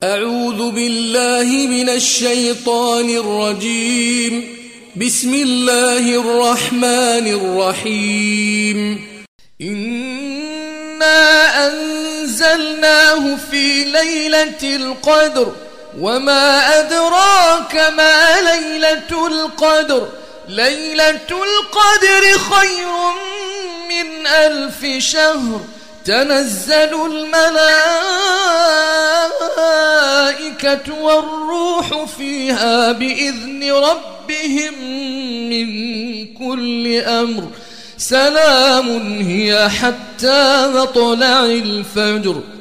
أعوذ بالله من الشيطان الرجيم. بسم الله الرحمن الرحيم. إنا أنزلناه في ليلة القدر وما أدراك ما ليلة القدر. ليلة القدر خير من 1000 شهر. تنزل الملائكة والروح فيها بإذن ربهم من كل أمر. سلام هي حتى مطلع الفجر.